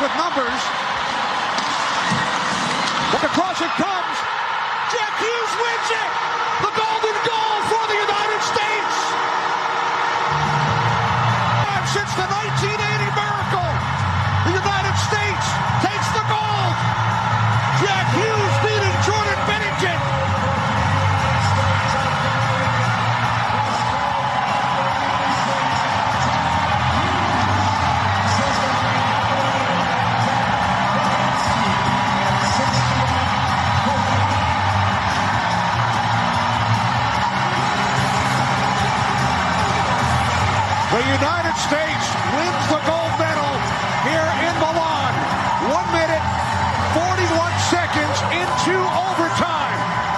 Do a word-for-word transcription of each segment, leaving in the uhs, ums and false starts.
with numbers. But across it comes. Jack Hughes wins it. The golden goal for the United States. And since the nineteen eighty miracle, the United States takes the gold. Jack Hughes beating Jordan Binnington. The United States wins the gold medal here in Milan. One minute, forty-one seconds into overtime.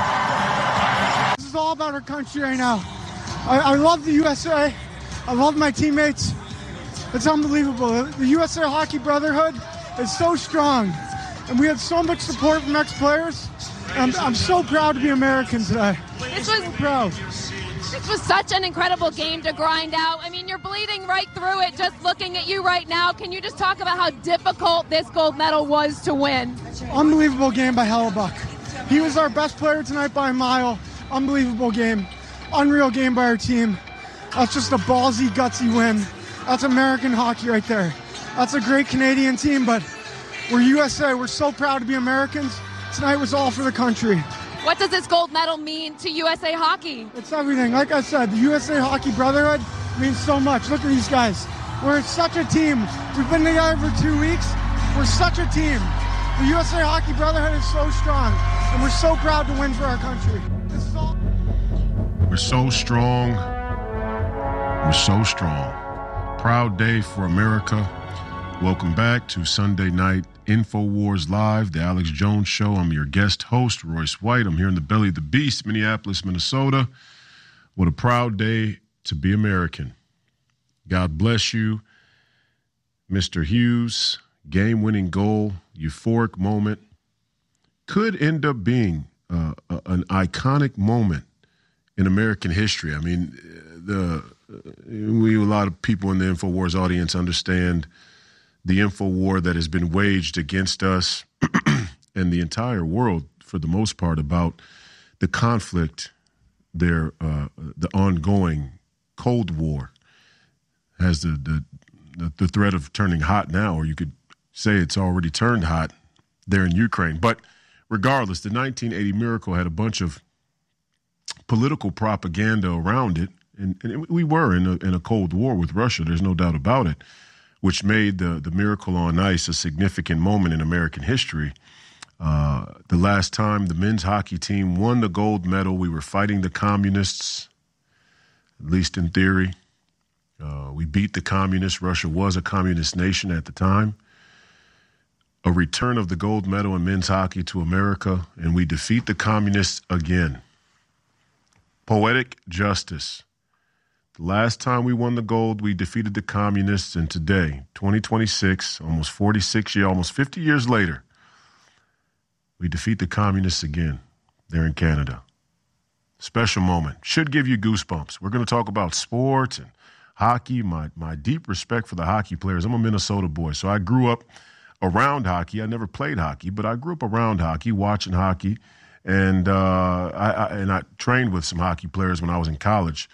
This is all about our country right now. I, I love the U S A. I love my teammates. It's unbelievable. The U S A Hockey Brotherhood is so strong. And we have so much support from ex-players. I'm, I'm so proud to be American today. This was so proud. This was such an incredible game to grind out. I mean, you're bleeding right through it just looking at you right now. Can you just talk about how difficult this gold medal was to win? Unbelievable game by Hellebuyck. He was our best player tonight by a mile. Unbelievable game. Unreal game by our team. That's just a ballsy, gutsy win. That's American hockey right there. That's a great Canadian team, but we're U S A. We're so proud to be Americans. Tonight was all for the country. What does this gold medal mean to U S A Hockey? It's everything. Like I said, the U S A Hockey Brotherhood means so much. Look at these guys. We're such a team. We've been together for two weeks. We're such a team. The U S A Hockey Brotherhood is so strong, and we're so proud to win for our country. This is all- We're so strong. We're so strong. Proud day for America. Welcome back to Sunday Night InfoWars Live, the Alex Jones Show. I'm your guest host, Royce White. I'm here in the belly of the beast, Minneapolis, Minnesota. What a proud day to be American. God bless you, Mister Hughes. Game-winning goal, euphoric moment. Could end up being uh, a, an iconic moment in American history. I mean, the we a lot of people in the InfoWars audience understand the info war that has been waged against us and the entire world, for the most part, about the conflict, their uh, the ongoing Cold War has the, the the threat of turning hot now, or you could say it's already turned hot there in Ukraine. But regardless, the nineteen eighty miracle had a bunch of political propaganda around it, and, and we were in a, in a Cold War with Russia. There's no doubt about it, which made the, the Miracle on Ice a significant moment in American history. Uh, the last time the men's hockey team won the gold medal, we were fighting the communists, at least in theory. Uh, we beat the communists. Russia was a communist nation at the time. A return of the gold medal in men's hockey to America, and we defeat the communists again. Poetic justice. The last time we won the gold, we defeated the communists, and today, twenty twenty-six, almost forty-six years, almost fifty years later, we defeat the communists again there in Canada. Special moment. Should give you goosebumps. We're going to talk about sports and hockey, my, my deep respect for the hockey players. I'm a Minnesota boy, so I grew up around hockey. I never played hockey, but I grew up around hockey, watching hockey, and, uh, I, I, and I trained with some hockey players when I was in college.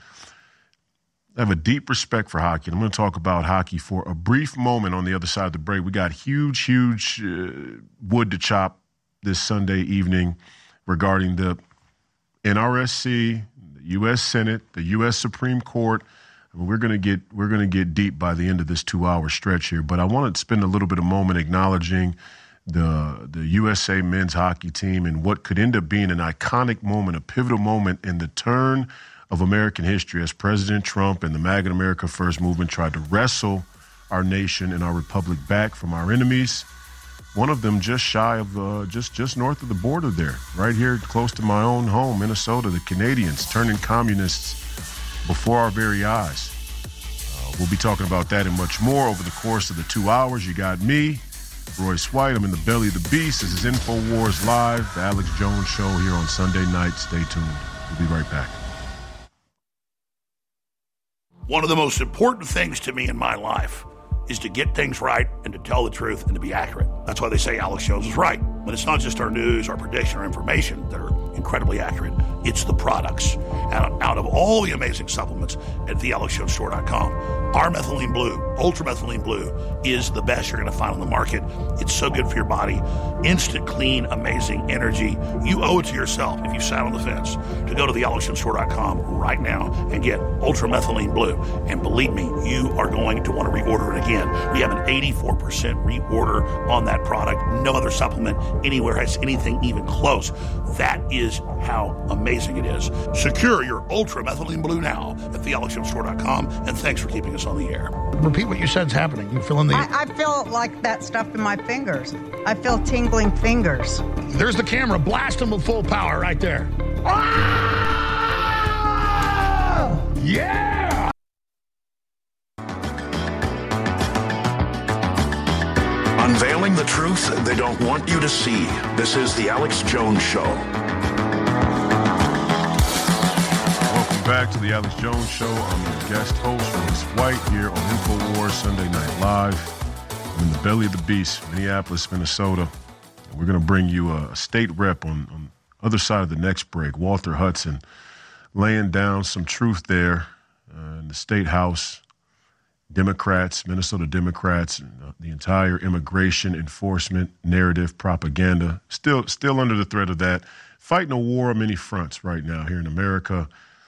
I have a deep respect for hockey, and I'm going to talk about hockey for a brief moment on the other side of the break. We got huge, huge uh, wood to chop this Sunday evening regarding the N R S C, the U S Senate, the U S Supreme Court. I mean, we're going to get we're going to get deep by the end of this two-hour stretch here, but I want to spend a little bit of moment acknowledging the the U S A men's hockey team and what could end up being an iconic moment, a pivotal moment in the turn of American history as President Trump and the MAGA America First movement tried to wrestle our nation and our republic back from our enemies. One of them just shy of, uh, just just north of the border there, right here close to my own home, Minnesota, the Canadians turning communists before our very eyes. Uh, we'll be talking about that and much more over the course of the two hours. You got me, Royce White. I'm in the belly of the beast. This is InfoWars Live, the Alex Jones Show here on Sunday night. Stay tuned. We'll be right back. One of the most important things to me in my life is to get things right and to tell the truth and to be accurate. That's why they say Alex Jones is right. But it's not just our news, our prediction, our information that are incredibly accurate. It's the products. And out of all the amazing supplements at the alex jones store dot com, our Methylene Blue, Ultra Methylene Blue, is the best you're going to find on the market. It's so good for your body. Instant, clean, amazing energy. You owe it to yourself, if you sat on the fence, to go to the alex jones store dot com right now and get Ultra Methylene Blue. And believe me, you are going to want to reorder it again. We have an eighty-four percent reorder on that product. No other supplement anywhere has anything even close. That is how amazing it is. Secure your Ultra Methylene Blue now at the alex jones store dot com, and thanks for keeping us on the air. Repeat what you said is happening. You feel in the... I, I feel like that stuff in my fingers. I feel tingling fingers. There's the camera. Blast them with full power right there. Ah! Yeah! Unveiling the truth they don't want you to see. This is the Alex Jones Show. Welcome back to the Alex Jones Show. I'm your guest host, Royce White, here on InfoWars Sunday Night Live. I'm in the belly of the beast, Minneapolis, Minnesota. And we're going to bring you a, a state rep on, on the other side of the next break, Walter Hudson, laying down some truth there uh, in the State House. Democrats, Minnesota Democrats, and the entire immigration enforcement narrative propaganda, still still under the threat of that, fighting a war on many fronts right now here in America.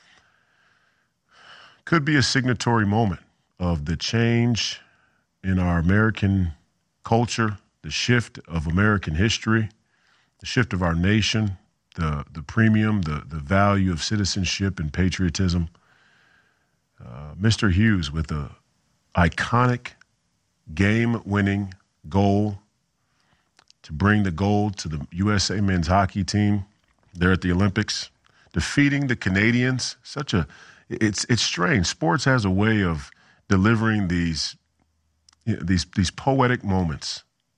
Could be a signatory moment of the change in our American culture, the shift of American history, the shift of our nation, the the premium, the, the value of citizenship and patriotism. Uh, Mister Hughes with a iconic game-winning goal to bring the gold to the U S A men's hockey team there at the Olympics, defeating the Canadians. Such a it's it's strange. Sports has a way of delivering these you know, these these poetic moments,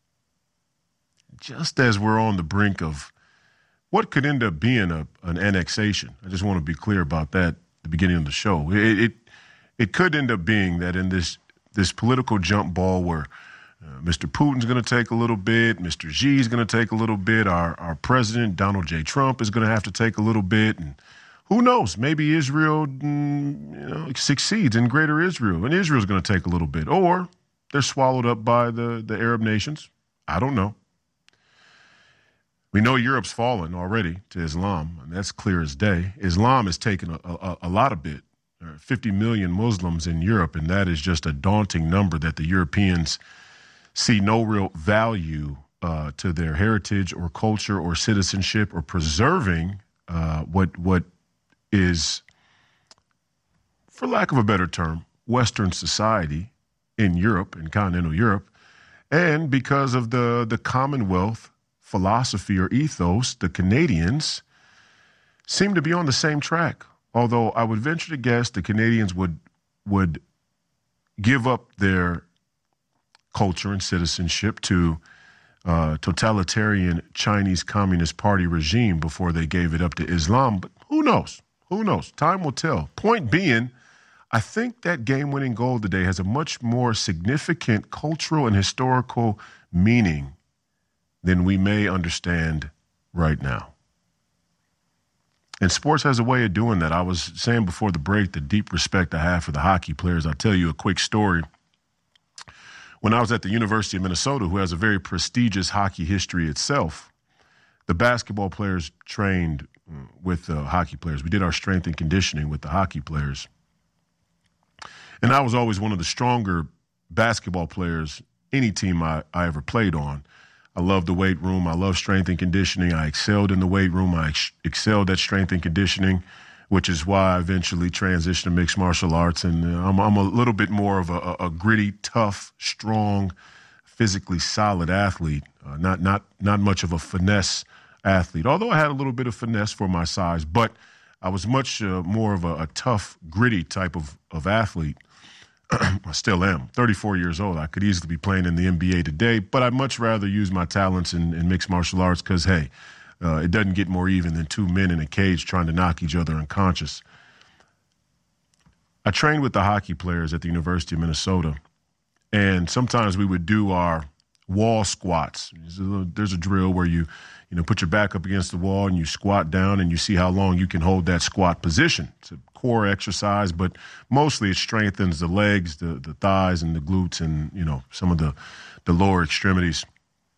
just as we're on the brink of what could end up being a an annexation. I just want to be clear about that at the beginning of the show. It it, it could end up being that in this. This political jump ball where uh, Mister Putin's going to take a little bit, Mister Xi's going to take a little bit, our our president, Donald J. Trump, is going to have to take a little bit, and who knows, maybe Israel mm, you know, succeeds in greater Israel, and Israel's going to take a little bit, or they're swallowed up by the, the Arab nations. I don't know. We know Europe's fallen already to Islam, and that's clear as day. Islam has taken a, a, a lot of bit. There are fifty million Muslims in Europe, and that is just a daunting number that the Europeans see no real value uh, to their heritage or culture or citizenship or preserving uh, what what is, for lack of a better term, Western society in Europe, in continental Europe. And because of the, the Commonwealth philosophy or ethos, the Canadians seem to be on the same track. Although I would venture to guess the Canadians would would give up their culture and citizenship to uh, totalitarian Chinese Communist Party regime before they gave it up to Islam. But who knows? Who knows? Time will tell. Point being, I think that game-winning goal today has a much more significant cultural and historical meaning than we may understand right now. And sports has a way of doing that. I was saying before the break the deep respect I have for the hockey players. I'll tell you a quick story. When I was at the University of Minnesota, who has a very prestigious hockey history itself, the basketball players trained with the hockey players. We did our strength and conditioning with the hockey players. And I was always one of the stronger basketball players any team I, I ever played on. I love the weight room. I love strength and conditioning. I excelled in the weight room. I ex- excelled at strength and conditioning, which is why I eventually transitioned to mixed martial arts. And I'm, I'm a little bit more of a, a gritty, tough, strong, physically solid athlete, uh, not not not much of a finesse athlete, although I had a little bit of finesse for my size. But I was much uh, more of a, a tough, gritty type of, of athlete. I still am. thirty-four years old. I could easily be playing in the N B A today, but I'd much rather use my talents in, in mixed martial arts because, hey, uh, it doesn't get more even than two men in a cage trying to knock each other unconscious. I trained with the hockey players at the University of Minnesota, And sometimes we would do our wall squats. There's a, little, there's a drill where you, you know, put your back up against the wall and you squat down and you see how long you can hold that squat position. It's a core exercise, but mostly it strengthens the legs, the, the thighs, and the glutes, and, you know, some of the, the lower extremities.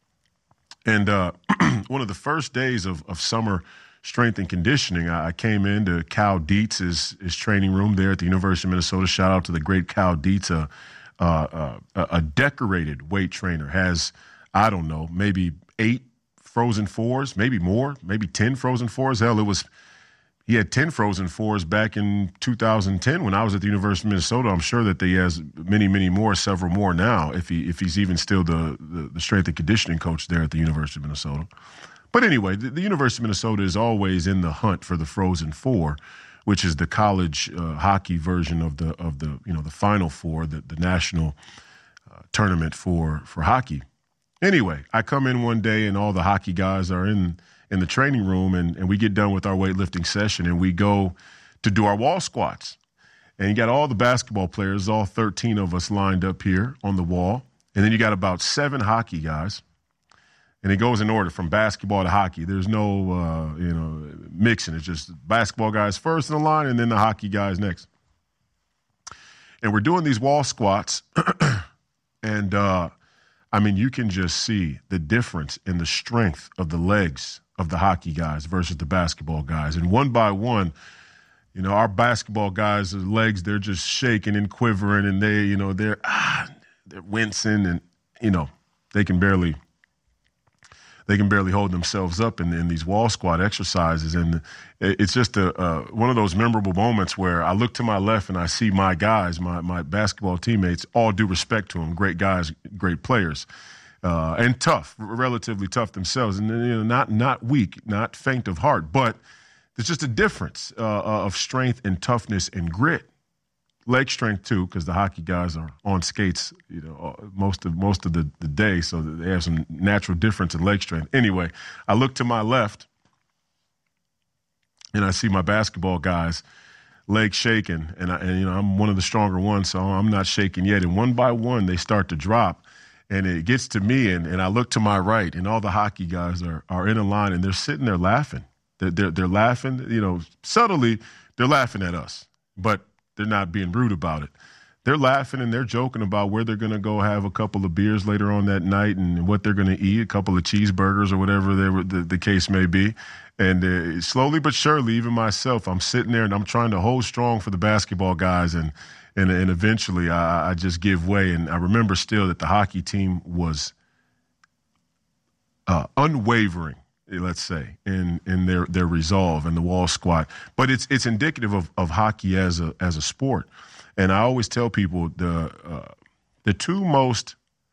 And uh, one of the first days of, of summer strength and conditioning, I, I came into Cal Dietz's his training room there at the University of Minnesota. Shout out to the great Cal Dietz, uh, uh, uh, a decorated weight trainer, has, I don't know, maybe eight Frozen Fours, maybe more, maybe ten Frozen Fours. Hell, it was he had ten Frozen Fours back in two thousand ten when I was at the University of Minnesota. I'm sure that he has many, many more, several more now, if he if he's even still the, the, the strength and conditioning coach there at the University of Minnesota. But anyway, the, the University of Minnesota is always in the hunt for the Frozen Four, which is the college uh, hockey version of the of the you know the Final Four, the, the national uh, tournament for for hockey. Anyway, I come in one day and all the hockey guys are in, in the training room, and, and we get done with our weightlifting session and we go to do our wall squats. And you got all the basketball players, all thirteen of us lined up here on the wall. And then you got about seven hockey guys. And it goes in order from basketball to hockey. There's no, uh, you know, mixing. It's just basketball guys first in the line and then the hockey guys next. And we're doing these wall squats. and, uh, I mean, you can just see the difference in the strength of the legs of the hockey guys versus the basketball guys. And one by one, you know, our basketball guys' legs, they're just shaking and quivering, and they, you know, they're ah, they're wincing, and you know, they can barely they can barely hold themselves up in, in these wall squat exercises. And it's just a uh, one of those memorable moments where I look to my left and I see my guys, my my basketball teammates, all due respect to them, great guys, great players, uh, and tough, relatively tough themselves, and you know, not not weak, not faint of heart, but there's just a difference uh, of strength and toughness and grit. Leg strength too, because the hockey guys are on skates, you know, most of most of the, the day, so they have some natural difference in leg strength. Anyway, I look to my left, and I see my basketball guys, legs shaking, and, I, and you know I'm one of the stronger ones, so I'm not shaking yet. And one by one, they start to drop, and it gets to me, and, and I look to my right, and all the hockey guys are are in a line, and they're sitting there laughing. They're they're, they're laughing, you know, subtly. They're laughing at us, but they're not being rude about it. They're laughing and they're joking about where they're going to go have a couple of beers later on that night and what they're going to eat, a couple of cheeseburgers or whatever the, the case may be. And uh, slowly but surely, even myself, I'm sitting there and I'm trying to hold strong for the basketball guys. And and, and eventually I, I just give way. And I remember still that the hockey team was uh, unwavering, let's say, in in their, their resolve and the wall squat. But it's it's indicative of, of hockey as a as a sport. And I always tell people the uh, the two most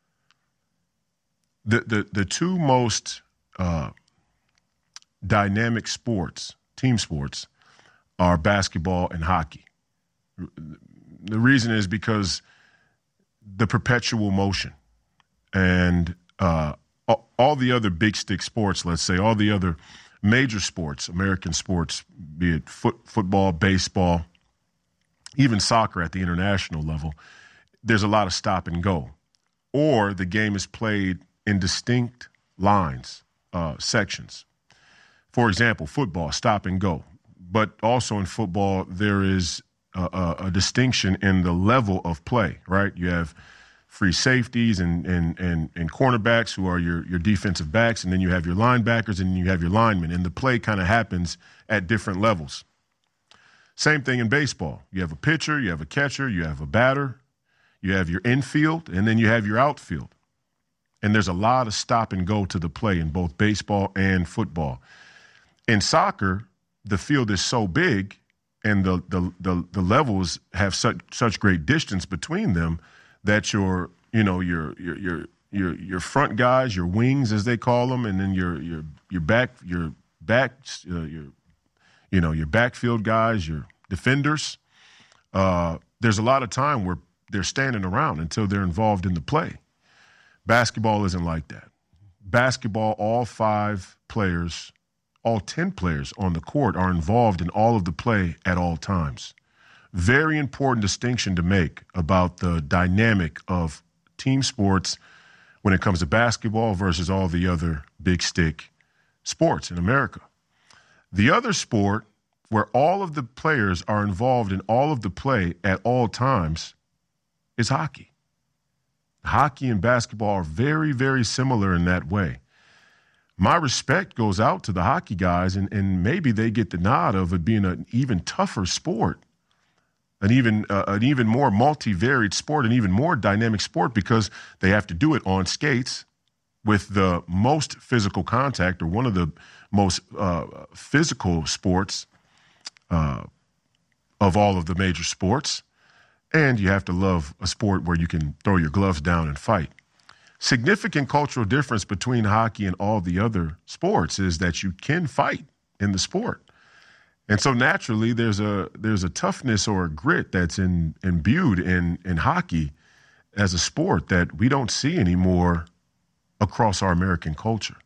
the the, the two most uh, dynamic sports, team sports, are basketball and hockey. The reason is because the perpetual motion and uh all the other big stick sports, let's say, all the other major sports, American sports, be it foot, football, baseball, even soccer at the international level, there's a lot of stop and go. Or the game is played in distinct lines, uh, sections. For example, football, stop and go. But also in football, there is a, a, a distinction in the level of play, right? You have free safeties and, and and and cornerbacks who are your, your defensive backs, and then you have your linebackers and you have your linemen, and the play kind of happens at different levels. Same thing in baseball. You have a pitcher, you have a catcher, you have a batter, you have your infield, and then you have your outfield. And there's a lot of stop and go to the play in both baseball and football. In soccer, the field is so big and the the the, the levels have such such great distance between them that your, you know, your your your your your front guys, your wings as they call them, and then your your your back your back uh, your you know your backfield guys, your defenders. Uh, there's a lot of time where they're standing around until they're involved in the play. Basketball isn't like that. Basketball, all five players, all ten players on the court are involved in all of the play at all times. Very important distinction to make about the dynamic of team sports when it comes to basketball versus all the other big stick sports in America. The other sport where all of the players are involved in all of the play at all times is hockey. Hockey and basketball are very, very similar in that way. My respect goes out to the hockey guys, and, and maybe they get the nod of it being an even tougher sport, an even uh, an even more multivariate sport, an even more dynamic sport, because they have to do it on skates with the most physical contact, or one of the most uh, physical sports uh, of all of the major sports. And you have to love a sport where you can throw your gloves down and fight. Significant cultural difference between hockey and all the other sports is that you can fight in the sport. And so naturally there's a there's a toughness or a grit that's in, imbued in, in hockey as a sport that we don't see anymore across our American culture.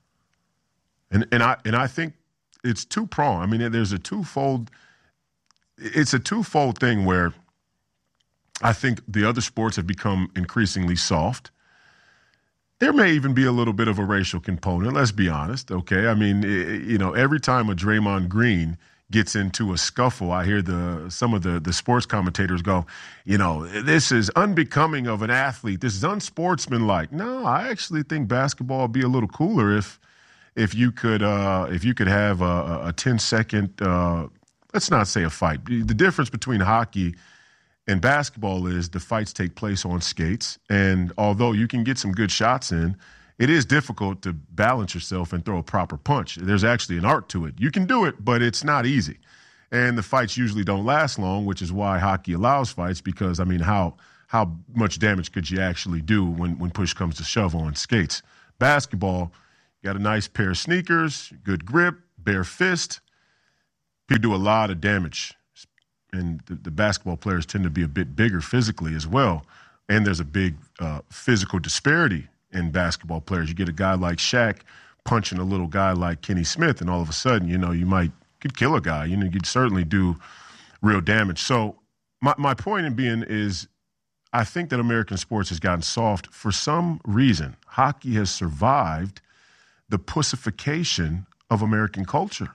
And and I and I think it's two-pronged. I mean, there's a twofold it's a twofold thing where I think the other sports have become increasingly soft. There may even be a little bit of a racial component, let's be honest, okay? I mean, you know, every time a Draymond Green gets into a scuffle, I hear the some of the, the sports commentators go, you know, this is unbecoming of an athlete. This is unsportsmanlike. No, I actually think basketball would be a little cooler if if you could uh, if you could have a, a ten-second, uh, let's not say a fight. The difference between hockey and basketball is the fights take place on skates, and although you can get some good shots in, it is difficult to balance yourself and throw a proper punch. There's actually an art to it. You can do it, but it's not easy. And the fights usually don't last long, which is why hockey allows fights, because, I mean, how how much damage could you actually do when, when push comes to shove on skates? Basketball, you got a nice pair of sneakers, good grip, bare fist. People do a lot of damage. And the, the basketball players tend to be a bit bigger physically as well. And there's a big uh, physical disparity in basketball players. You get a guy like Shaq punching a little guy like Kenny Smith, and all of a sudden, you know, you might could kill a guy. You know, you'd certainly do real damage. So my, my point in being is I think that American sports has gotten soft for some reason. Hockey has survived the pussification of American culture.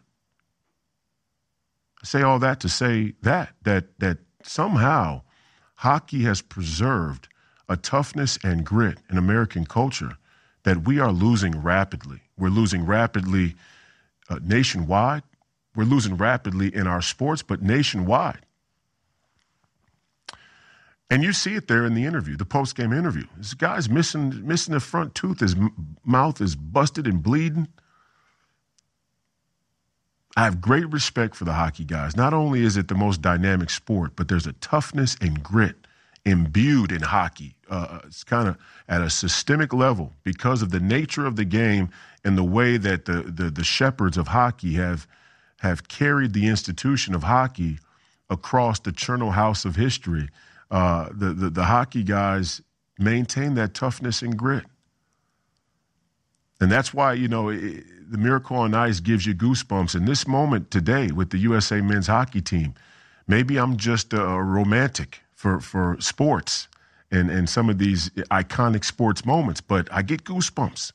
I say all that to say that, that, that somehow hockey has preserved a toughness and grit in American culture that we are losing rapidly. We're losing rapidly uh, nationwide. We're losing rapidly in our sports, but nationwide. And you see it there in the interview, the post-game interview. This guy's missing missing the front tooth. His m- mouth is busted and bleeding. I have great respect for the hockey guys. Not only is it the most dynamic sport, but there's a toughness and grit imbued in hockey. Uh, it's kind of at a systemic level because of the nature of the game and the way that the, the, the shepherds of hockey have, have carried the institution of hockey across the Chernow house of history. Uh, the, the, the hockey guys maintain that toughness and grit. And that's why, you know, it, the Miracle on Ice gives you goosebumps. In this moment today with the U S A men's hockey team, maybe I'm just a, a romantic for, for sports and, and some of these iconic sports moments, but I get goosebumps.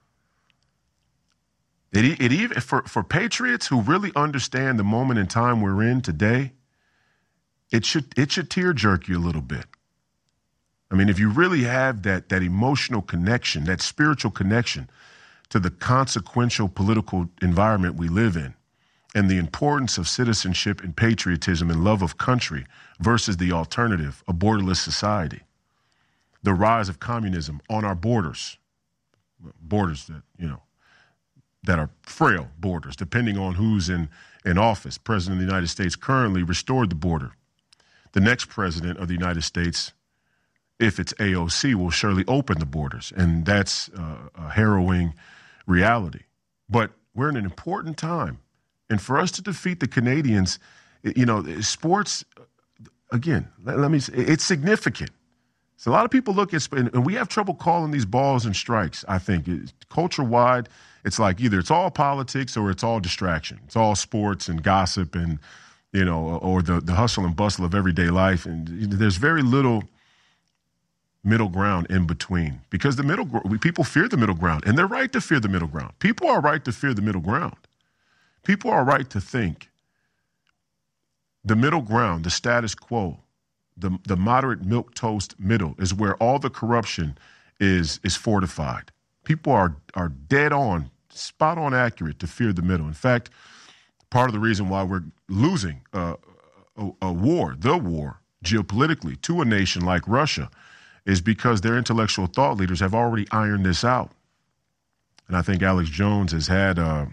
It, it even for, for patriots who really understand the moment in time we're in today, it should it should tear jerk you a little bit. I mean, if you really have that that emotional connection, that spiritual connection to the consequential political environment we live in and the importance of citizenship and patriotism and love of country versus the alternative, a borderless society, the rise of communism on our borders, borders that, you know, that are frail borders, depending on who's in, in office. President of the United States currently restored the border. The next president of the United States, if it's A O C, will surely open the borders. And that's uh, a harrowing reality. But we're in an important time. And for us to defeat the Canadians, you know, sports, again, let, let me say, it's significant. So a lot of people look at, and we have trouble calling these balls and strikes, I think. Culture-wide, it's like either it's all politics or it's all distraction. It's all sports and gossip and, you know, or the, the hustle and bustle of everyday life. And you know, there's very little middle ground in between, because the middle people fear the middle ground, and they're right to fear the middle ground. People are right to fear the middle ground. People are right to think the middle ground, the status quo, the the moderate milquetoast middle is where all the corruption is is fortified. People are are dead on, spot on accurate to fear the middle. In fact, part of the reason why we're losing uh, a, a war, the war, geopolitically to a nation like Russia is because their intellectual thought leaders have already ironed this out. And I think Alex Jones has had uh,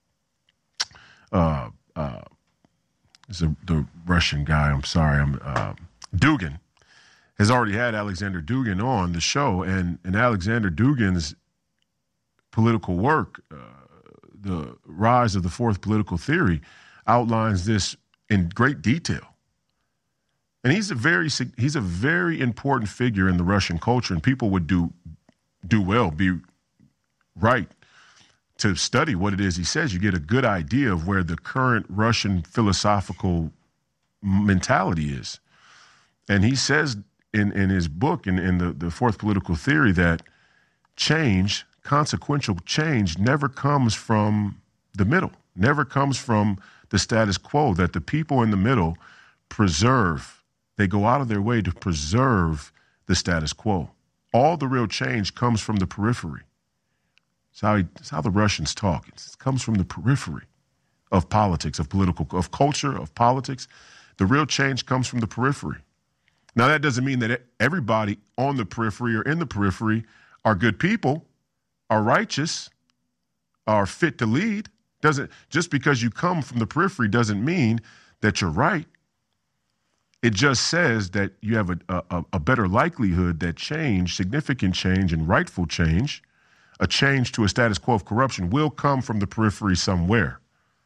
uh, uh, is a, the Russian guy, I'm sorry, I'm uh, Dugin, has already had Alexander Dugin on the show, and, and Alexander Dugin's political work, uh, The Rise of the Fourth Political Theory, outlines this in great detail. And he's a very he's a very important figure in the Russian culture, and people would do do well, be right to study what it is he says. You get a good idea of where the current Russian philosophical mentality is. And he says in, in his book, in, in the, the Fourth Political Theory, that change, consequential change, never comes from the middle, never comes from the status quo, that the people in the middle preserve. They go out of their way to preserve the status quo. All the real change comes from the periphery. It's how, he, it's how the Russians talk. It's, it comes from the periphery of politics, of political, of culture, of politics. The real change comes from the periphery. Now, that doesn't mean that everybody on the periphery or in the periphery are good people, are righteous, are fit to lead. Doesn't just because you come from the periphery doesn't mean that you're right. It just says that you have a, a, a better likelihood that change, significant change and rightful change, a change to a status quo of corruption, will come from the periphery somewhere.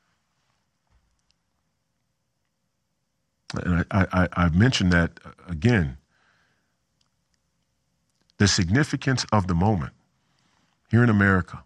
And I, I, I've mentioned that again. The significance of the moment here in America,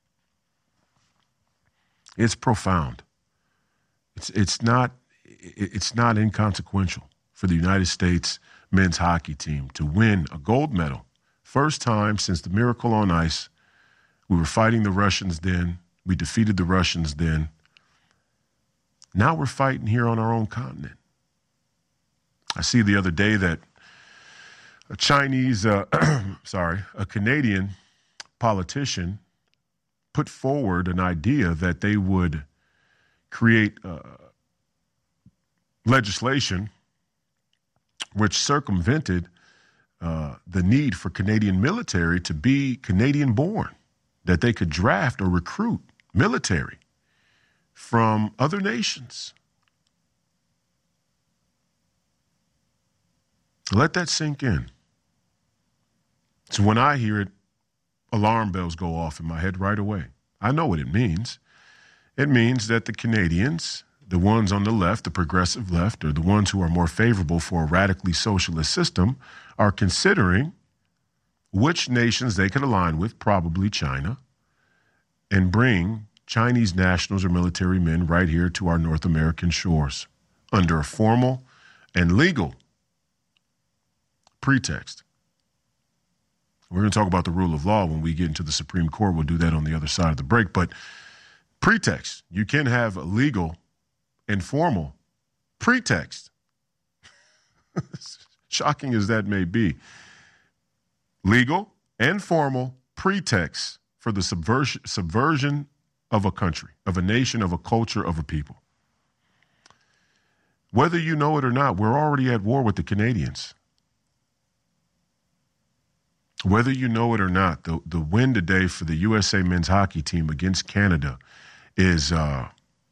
it's profound. It's it's not it's not inconsequential for the United States men's hockey team to win a gold medal. First time since the Miracle on Ice. We were fighting the Russians then. We defeated the Russians then. Now we're fighting here on our own continent. I see the other day that a Chinese, uh, sorry, a Canadian politician put forward an idea that they would create uh, legislation which circumvented uh, the need for Canadian military to be Canadian-born, that they could draft or recruit military from other nations. Let that sink in. So when I hear it, alarm bells go off in my head right away. I know what it means. It means that the Canadians, the ones on the left, the progressive left, or the ones who are more favorable for a radically socialist system, are considering which nations they could align with, probably China, and bring Chinese nationals or military men right here to our North American shores under a formal and legal pretext. We're going to talk about the rule of law when we get into the Supreme Court. We'll do that on the other side of the break. But pretext, you can have a legal and formal pretext. Shocking as that may be. Legal and formal pretext for the subversion, subversion of a country, of a nation, of a culture, of a people. Whether you know it or not, we're already at war with the Canadians. Whether you know it or not, the, the win today for the U S A men's hockey team against Canada is uh,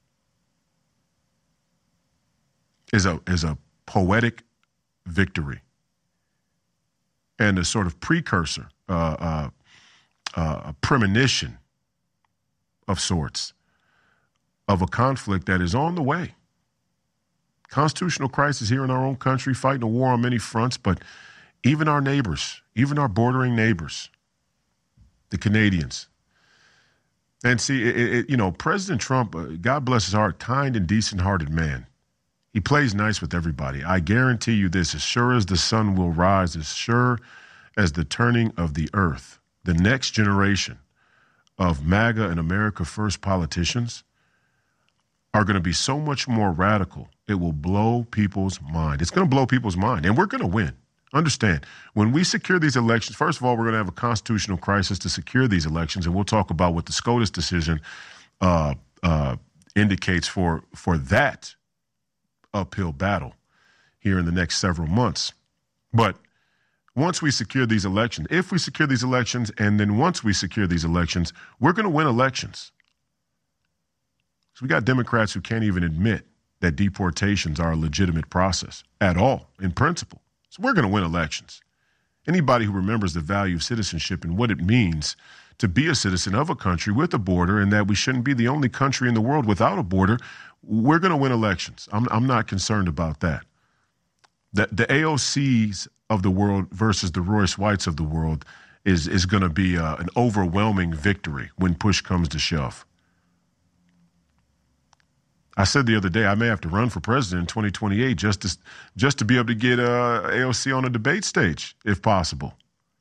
is a is a poetic victory and a sort of precursor, uh, uh, uh, a premonition of sorts of a conflict that is on the way. Constitutional crisis here in our own country, fighting a war on many fronts, but even our neighbors, even our bordering neighbors, the Canadians. And see, it, it, you know, President Trump, uh, God bless his heart, kind and decent-hearted man. He plays nice with everybody. I guarantee you this, as sure as the sun will rise, as sure as the turning of the earth, the next generation of MAGA and America First politicians are going to be so much more radical, it will blow people's mind. It's going to blow people's mind, and we're going to win. Understand, when we secure these elections, first of all, we're going to have a constitutional crisis to secure these elections, and we'll talk about what the SCOTUS decision uh, uh, indicates for, for that uphill battle here in the next several months. But once we secure these elections, if we secure these elections, and then once we secure these elections, we're going to win elections. So we got Democrats who can't even admit that deportations are a legitimate process at all, in principle. So we're going to win elections. Anybody who remembers the value of citizenship and what it means to be a citizen of a country with a border, and that we shouldn't be the only country in the world without a border, we're going to win elections. I'm, I'm not concerned about that. The, the A O Cs of the world versus the Royce Whites of the world is, is going to be uh, an overwhelming victory when push comes to shove. I said the other day I may have to run for president in twenty twenty-eight just to, just to be able to get uh, A O C on a debate stage, if possible.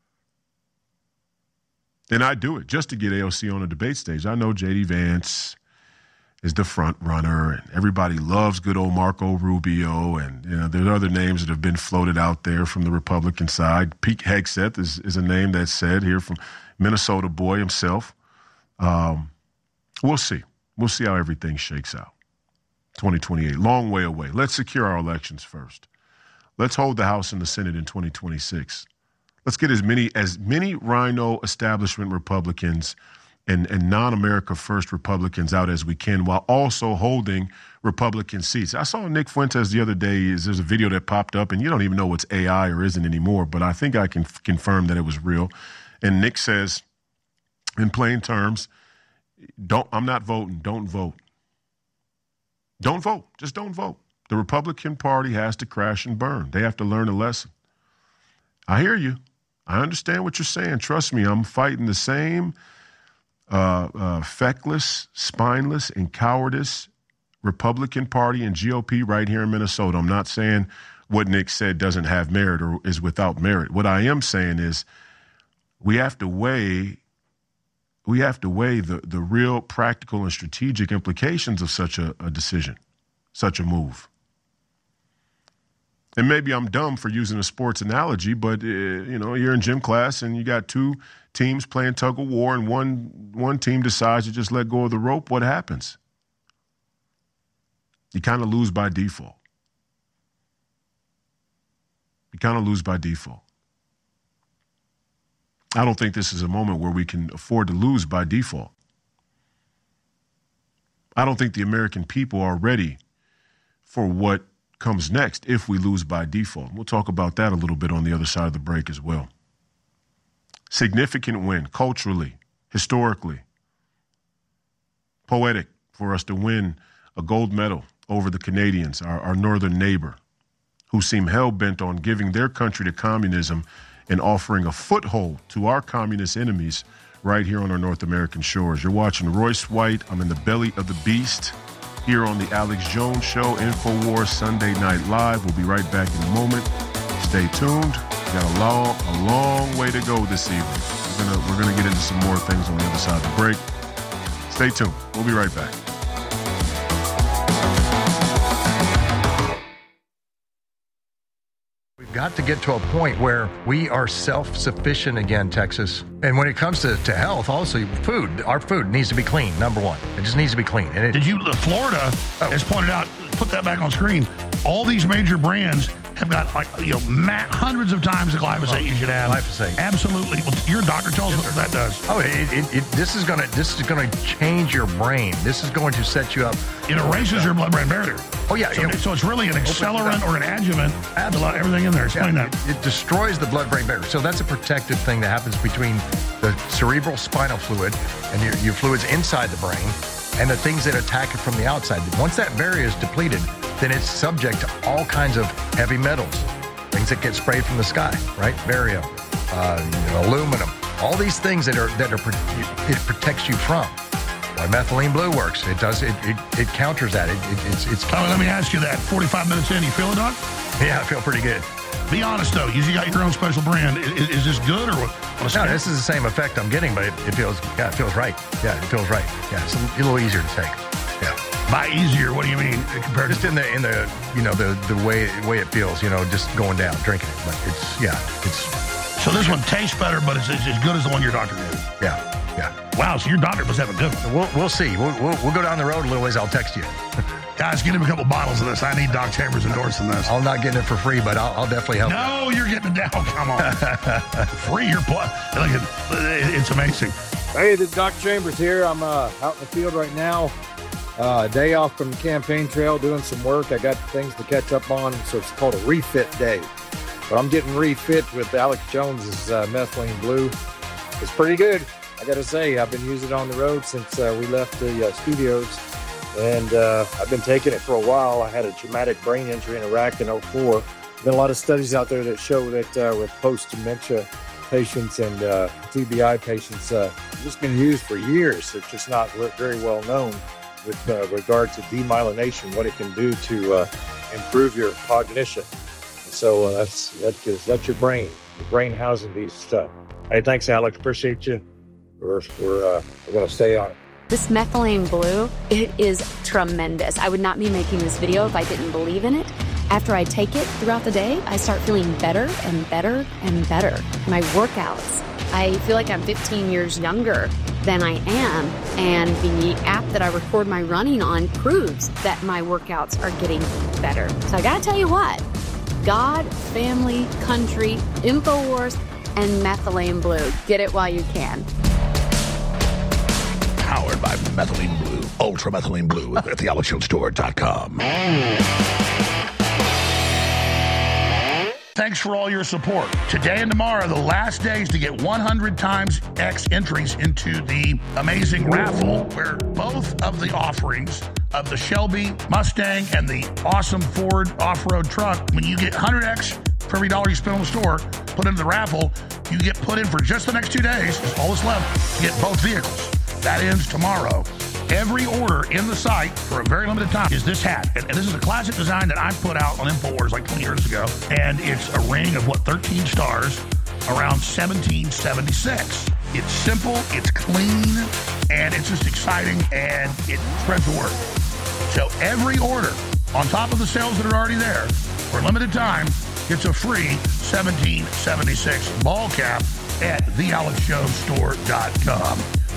And I do it just to get A O C on a debate stage. I know J D Vance is the front runner, and everybody loves good old Marco Rubio, and you know there's other names that have been floated out there from the Republican side. Pete Hegseth is, is a name that's said here from Minnesota boy himself. Um, we'll see. We'll see how everything shakes out. twenty twenty-eight, long way away. Let's secure our elections first. Let's hold the House and the Senate in twenty twenty-six. Let's get as many as many Rhino establishment Republicans and, and non-America First Republicans out as we can, while also holding Republican seats. I saw Nick Fuentes the other day. There's a video that popped up, and you don't even know what's A I or isn't anymore, but I think I can f- confirm that it was real. And Nick says, in plain terms, don't. I'm not voting. Don't vote. Don't vote. Just don't vote. The Republican Party has to crash and burn. They have to learn a lesson. I hear you. I understand what you're saying. Trust me, I'm fighting the same uh, uh, feckless, spineless, and cowardice Republican Party and G O P right here in Minnesota. I'm not saying what Nick said doesn't have merit or is without merit. What I am saying is we have to weigh we have to weigh the, the real practical and strategic implications of such a, a decision, such a move. And maybe I'm dumb for using a sports analogy, but, uh, you know, you're in gym class and you got two teams playing tug of war, and one one team decides to just let go of the rope. What happens? You kind of lose by default. You kind of lose by default. I don't think this is a moment where we can afford to lose by default. I don't think the American people are ready for what comes next if we lose by default. We'll talk about that a little bit on the other side of the break as well. Significant win, culturally, historically, poetic for us to win a gold medal over the Canadians, our, our northern neighbor, who seem hell-bent on giving their country to communism and offering a foothold to our communist enemies right here on our North American shores. You're watching Royce White. I'm in the belly of the beast here on the Alex Jones Show, InfoWars Sunday Night Live. We'll be right back in a moment. Stay tuned. We got a long, a long way to go this evening. We're gonna, we're gonna get into some more things on the other side of the break. Stay tuned. We'll be right back. We've got to get to a point where we are self-sufficient again, Texas. And when it comes to, to health, also food, our food needs to be clean, number one. It just needs to be clean. And it, Did you, Florida oh. has pointed out, put that back on screen, all these major brands have got, like, you know, ma- hundreds of times the glyphosate oh, you should have. Glyphosate. Absolutely. Well, your doctor tells us what that does. Oh, it, it, it, this is gonna this is gonna change your brain. This is going to set you up. It erases your blood-brain barrier. Oh yeah. So, it, so it's really an accelerant or an adjuvant. Absolutely. Everything in there. Explain yeah, that. It, it destroys the blood-brain barrier. So that's a protective thing that happens between the cerebral spinal fluid and your, your fluids inside the brain and the things that attack it from the outside. Once that barrier is depleted, then it's subject to all kinds of heavy metals. Things that get sprayed from the sky, right? Barium, uh, you know, aluminum, all these things that are that are it protects you from. Why methylene blue works? It does. It it, it counters that. It, it it's it's. Oh, let me ask you that. Forty-five minutes in, you feel it, Doc? Yeah, I feel pretty good. Be honest, though. You got your own special brand. Is, is this good or what? what no, this is the same effect I'm getting, but it, it feels, yeah, it feels right. Yeah, it feels right. Yeah, it's a, a little easier to take. Yeah. By easier, what do you mean compared just to in the in the you know the the way way it feels, you know, just going down, drinking it. But it's yeah, it's. So this one tastes better, but it's, it's as good as the one your doctor did. Yeah, yeah. Wow, so your doctor must have a good one. We'll we'll see. We'll we'll, we'll go down the road a little ways. I'll text you. Guys, get him a couple bottles of this. I need Doc Chambers endorsing this. I'm not getting it for free, but I'll, I'll definitely help. No, you. You're getting it down. Come on, free your blood. Look, it's amazing. Hey, this is Doc Chambers here. I'm uh, out in the field right now. Uh, day off from the campaign trail, doing some work. I got things to catch up on, so it's called a refit day. But I'm getting refit with Alex Jones's uh, Methylene Blue. It's pretty good, I got to say. I've been using it on the road since uh, we left the uh, studios, and uh, I've been taking it for a while. I had a traumatic brain injury in Iraq in oh four. There's been a lot of studies out there that show that uh, with post-dementia patients and uh, T B I patients, uh, it's just been used for years. It's just not very well known with uh, regard to demyelination, what it can do to uh, improve your cognition. So uh, that's that's that's your brain, your brain housing these stuff. Hey, thanks, Alex. Appreciate you. We're we're, uh, we're going to stay on it. This Methylene Blue, it is tremendous. I would not be making this video if I didn't believe in it. After I take it throughout the day, I start feeling better and better and better. My workouts, I feel like I'm fifteen years younger than I am, and the app that I record my running on proves that my workouts are getting better. So I gotta tell you what, God, family, country, InfoWars, and Methylene Blue. Get it while you can. Powered by Methylene Blue, Ultra Methylene Blue at the alex jones store dot com. Thanks for all your support. Today and tomorrow are the last days to get one hundred times X entries into the amazing raffle, where both of the offerings of the Shelby Mustang and the awesome Ford off-road truck, when you get one hundred X for every dollar you spend on the store, put into the raffle, you get put in for just the next two days, is all that's left, to get both vehicles. That ends tomorrow. Every order in the site for a very limited time is this hat. And, and this is a classic design that I put out on InfoWars like twenty years ago. And it's a ring of, what, thirteen stars around seventeen seventy-six. It's simple, it's clean, and it's just exciting, and it spreads the word. So every order, on top of the sales that are already there, for a limited time, gets a free seventeen seventy-six ball cap at the alex jones store dot com.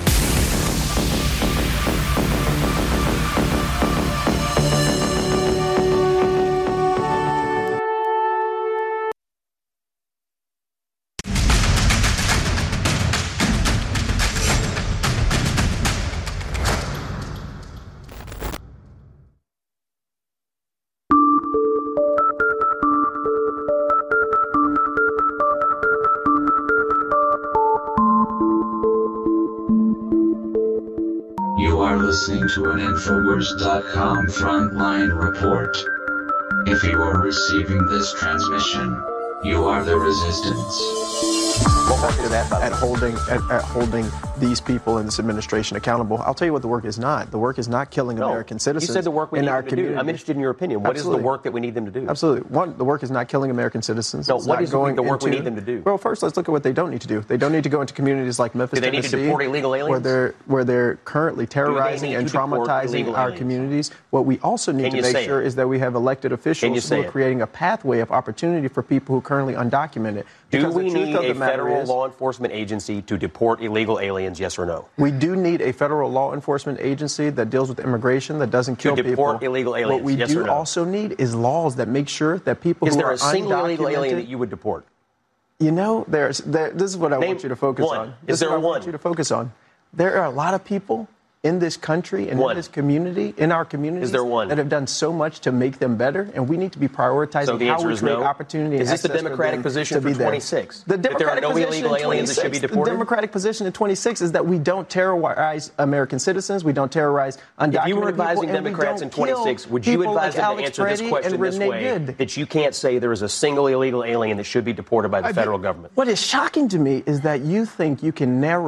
Listening to an InfoWars dot com frontline report. If you are receiving this transmission, you are the resistance. At, at holding at, at holding these people in this administration accountable. I'll tell you what the work is not. The work is not killing no, American citizens. You said the work we in need our them to community. do. I'm interested in your opinion. What Absolutely. is the work that we need them to do? Absolutely. One, the work is not killing American citizens. No, it's what not is going the work into, we need them to do? Well, first, let's look at what they don't need to do. They don't need to go into communities like Memphis, do they Tennessee, need to deport illegal aliens? where they're where they're currently terrorizing and traumatizing our aliens? communities. What we also need Can to make sure it? is that we have elected officials who are it? creating a pathway of opportunity for people who are currently undocumented. Do we need a federal is, law enforcement agency to deport illegal aliens, yes or no? We do need a federal law enforcement agency that deals with immigration, that doesn't kill people. To deport people. illegal aliens, What we yes do or no? also need is laws that make sure that people is who there are a single illegal alien undocumented- that you would deport? You know, there's there, this is what I Name want you to focus one. on. Is This there is what one? I want you to focus on. There are a lot of people in this country and one. in this community, in our communities, is there one? that have done so much to make them better, and we need to be prioritizing so the how answer we is create no. opportunity. Is and this the access Democratic for position to for twenty-six? The that there are no illegal aliens that should be deported? The Democratic position in twenty-six is that we don't terrorize American citizens, we don't terrorize undocumented If you were advising people, Democrats in and we don't twenty-six, would you advise like them Alex to answer this Preddy question this Renee way, Good. that you can't say there is a single illegal alien that should be deported by the I federal think government? What is shocking to me is that you think you can narrow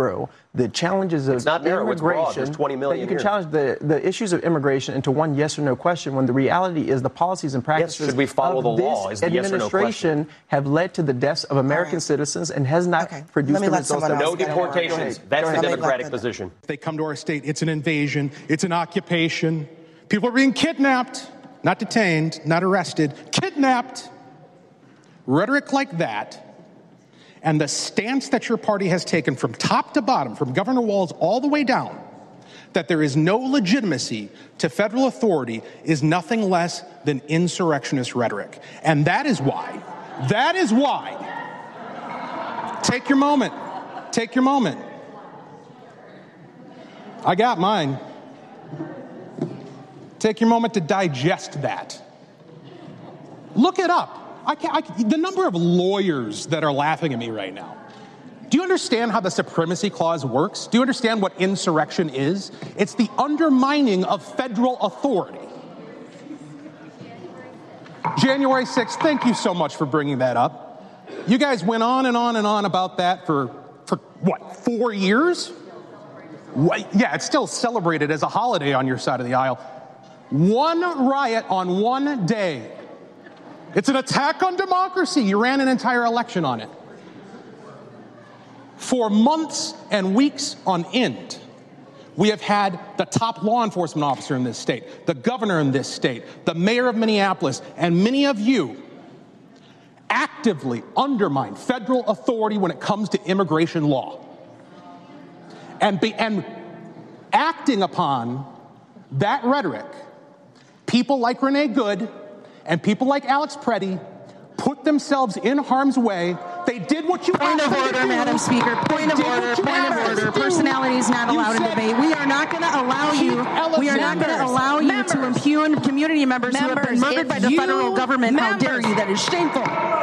the challenges of it's not narrow, immigration. It's broad. There's twenty million You can here. challenge the, the issues of immigration into one yes or no question when the reality is the policies and practices yes, should we follow of the this law is the yes or no administration question. have led to the deaths of American right. citizens and has not okay. produced the let results that No deportations. That's the Democratic position. If they come to our state, it's an invasion, it's an occupation. People are being kidnapped, not detained, not arrested, kidnapped. Rhetoric like that, and the stance that your party has taken from top to bottom, from Governor Walz all the way down, that there is no legitimacy to federal authority is nothing less than insurrectionist rhetoric. And that is why, that is why, take your moment, take your moment. I got mine. Take your moment to digest that. Look it up. I can't, I, the number of lawyers that are laughing at me right now. Do you understand how the Supremacy Clause works? Do you understand what insurrection is? It's the undermining of federal authority. January sixth, thank you so much for bringing that up. You guys went on and on and on about that for, for what, four years? What, yeah, it's still celebrated as a holiday on your side of the aisle. One riot on one day. It's an attack on democracy. You ran an entire election on it. For months and weeks on end, we have had the top law enforcement officer in this state, the governor in this state, the mayor of Minneapolis, and many of you actively undermine federal authority when it comes to immigration law. And, be, and acting upon that rhetoric, people like Renee Good and people like Alex Preddy put themselves in harm's way. They did what you Point of order, Madam Speaker. Point of order. Point of order. Personality is not allowed in debate. We are not going to allow you. We are not going to allow you to impugn community members who have been murdered by the federal government. How dare you? That is shameful.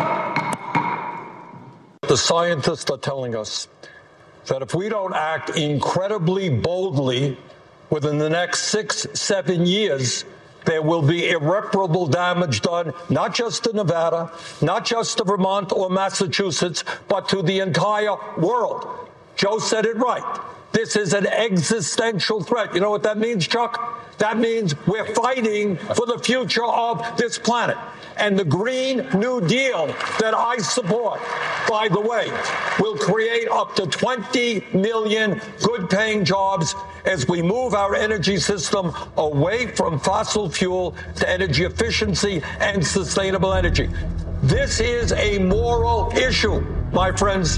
The scientists are telling us that if we don't act incredibly boldly within the next six, seven years, there will be irreparable damage done, not just to Nevada, not just to Vermont or Massachusetts, but to the entire world. Joe said it right. This is an existential threat. You know what that means, Chuck? That means we're fighting for the future of this planet. And the Green New Deal that I support, by the way, will create up to twenty million good-paying jobs as we move our energy system away from fossil fuel to energy efficiency and sustainable energy. This is a moral issue, my friends.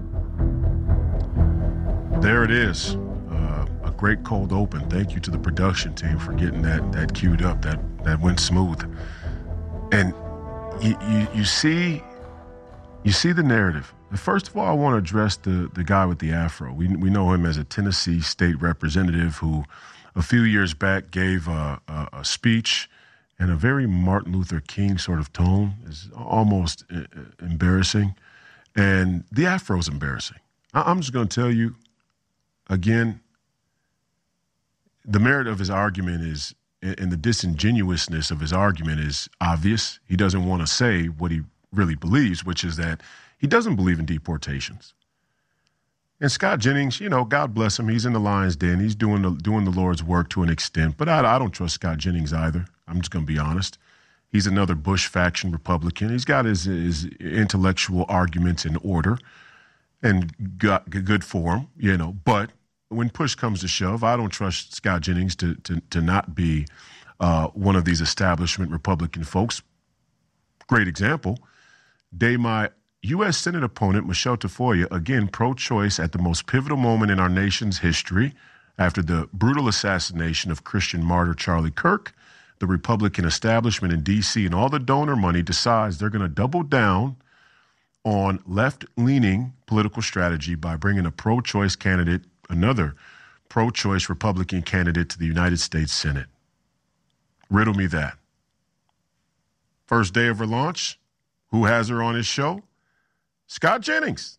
There it is. Uh, a great cold open. Thank you to the production team for getting that that queued up. That that went smooth. And you, you, you see you see the narrative. First of all, I want to address the, the guy with the afro. We we know him as a Tennessee state representative who a few years back gave a, a, a speech in a very Martin Luther King sort of tone. It's almost embarrassing. And the afro is embarrassing. I'm just going to tell you, again, the merit of his argument is, and the disingenuousness of his argument is obvious. He doesn't want to say what he really believes, which is that he doesn't believe in deportations. And Scott Jennings, you know, God bless him. He's in the lion's den. He's doing the, doing the Lord's work to an extent. But I, I don't trust Scott Jennings either. I'm just going to be honest. He's another Bush faction Republican. He's got his, his intellectual arguments in order and got good for him, you know. But when push comes to shove, I don't trust Scott Jennings to to, to not be uh, one of these establishment Republican folks. Great example. Day my U S Senate opponent, Michelle Tafoya, again, pro-choice at the most pivotal moment in our nation's history after the brutal assassination of Christian martyr Charlie Kirk. The Republican establishment in D C and all the donor money decides they're going to double down on left-leaning political strategy by bringing a pro-choice candidate, another pro-choice Republican candidate to the United States Senate. Riddle me that. First day of her launch, who has her on his show? Scott Jennings.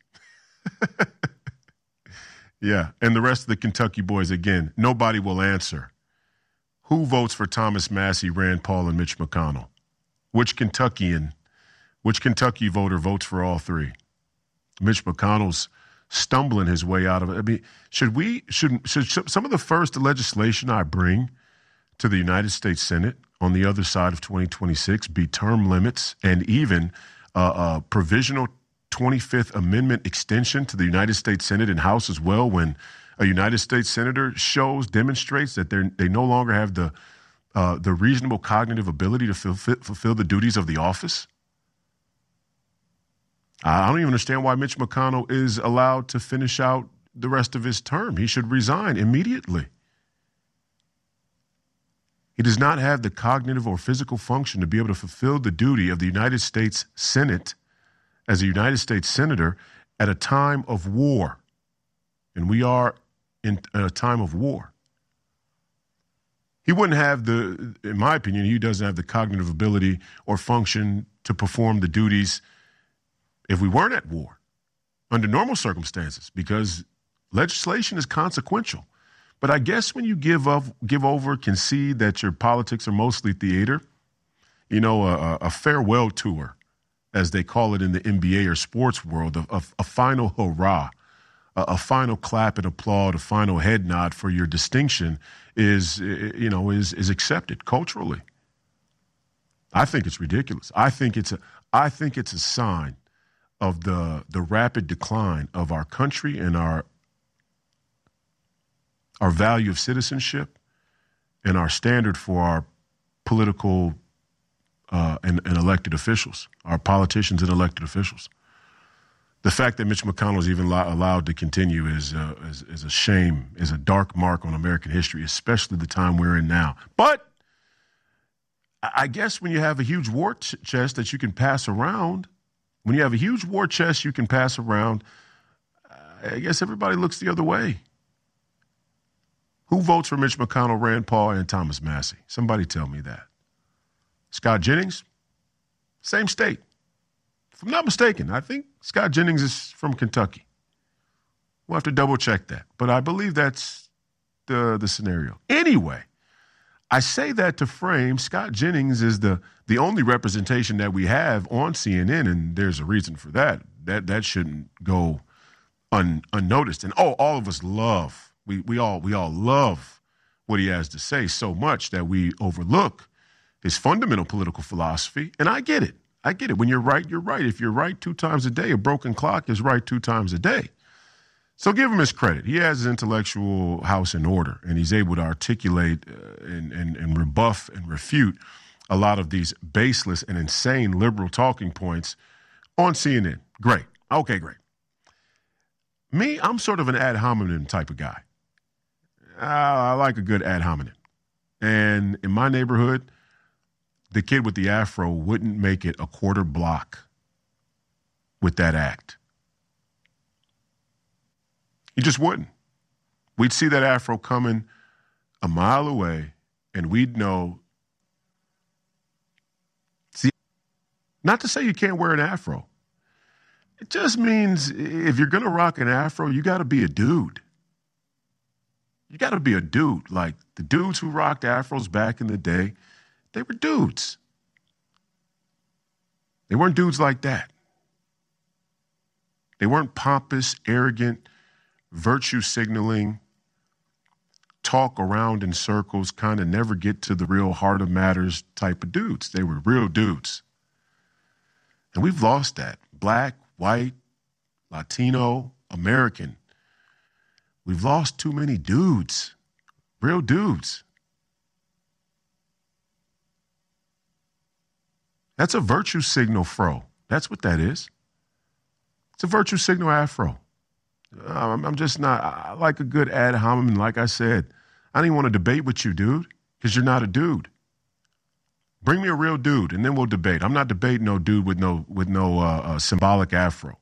Yeah, and the rest of the Kentucky boys, again, nobody will answer. Who votes for Thomas Massie, Rand Paul, and Mitch McConnell? Which Kentuckian, which Kentucky voter votes for all three? Mitch McConnell's stumbling his way out of it. I mean, should we, should, should some of the first legislation I bring to the United States Senate on the other side of twenty twenty-six be term limits and even uh, a provisional twenty-fifth Amendment extension to the United States Senate and House as well, when a United States senator shows, demonstrates that they they no longer have the uh, the reasonable cognitive ability to fulfill, fulfill the duties of the office? I don't even understand why Mitch McConnell is allowed to finish out the rest of his term. He should resign immediately. He does not have the cognitive or physical function to be able to fulfill the duty of the United States Senate as a United States senator at a time of war. And we are in a time of war. He wouldn't have the, in my opinion, he doesn't have the cognitive ability or function to perform the duties if we weren't at war under normal circumstances, because legislation is consequential. But I guess when you give up, give over, concede that your politics are mostly theater, you know, a, a farewell tour, as they call it in the N B A or sports world, a, a, a final hurrah, a, a final clap and applaud, a final head nod for your distinction is, you know, is is accepted culturally. I think it's ridiculous. I think it's a, I think it's a sign of the the rapid decline of our country and our our value of citizenship and our standard for our political uh, and, and elected officials, our politicians and elected officials. The fact that Mitch McConnell is even lo- allowed to continue is, uh, is is a shame, is a dark mark on American history, especially the time we're in now. But I guess when you have a huge war ch- chest that you can pass around, when you have a huge war chest you can pass around, I guess everybody looks the other way. Who votes for Mitch McConnell, Rand Paul, and Thomas Massie? Somebody tell me that. Scott Jennings, same state. If I'm not mistaken, I think Scott Jennings is from Kentucky. We'll have to double check that. But I believe that's the, the scenario. Anyway, I say that to frame Scott Jennings is the, the only representation that we have on C N N, and there's a reason for that. That that shouldn't go un, unnoticed. And, oh, all of us love We we all we all love what he has to say so much that we overlook his fundamental political philosophy. And I get it. I get it. When you're right, you're right. If you're right two times a day, a broken clock is right two times a day. So give him his credit. He has his intellectual house in order, and he's able to articulate uh, and, and, and rebuff and refute a lot of these baseless and insane liberal talking points on C N N. Great. Okay, great. Me, I'm sort of an ad hominem type of guy. I like a good ad hominem. And in my neighborhood, the kid with the afro wouldn't make it a quarter block with that act. He just wouldn't. We'd see that afro coming a mile away, and we'd know. See, not to say you can't wear an afro. It just means if you're going to rock an afro, you got to be a dude. You got to be a dude. Like the dudes who rocked afros back in the day, they were dudes. They weren't dudes like that. They weren't pompous, arrogant, virtue signaling, talk around in circles, kind of never get to the real heart of matters type of dudes. They were real dudes. And we've lost that. Black, white, Latino, American. We've lost too many dudes, real dudes. That's a virtue signal fro. That's what that is. It's a virtue signal afro. I'm, I'm just not, I like a good ad hominem. Like I said, I don't even want to debate with you, dude, because you're not a dude. Bring me a real dude, and then we'll debate. I'm not debating no dude with no with no uh, uh, symbolic afro.